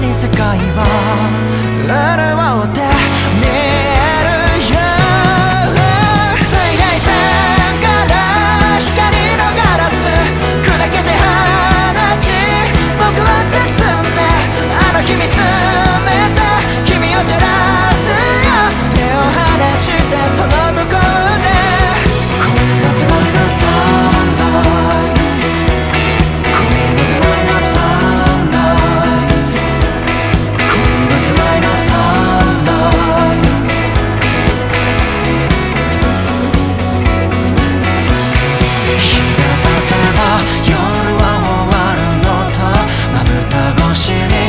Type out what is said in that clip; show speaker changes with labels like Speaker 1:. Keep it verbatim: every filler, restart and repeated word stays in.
Speaker 1: に世界は潤って見えるよ。水平線から光のガラス砕けて放ち僕を包んであの日見つめた君を照らすよ。手を離してその向こうで恋がすごいのサンライズ恋がすごいのサンライズ恋がすごいのサンライズ日が差せば夜は終わるのとまぶた越しに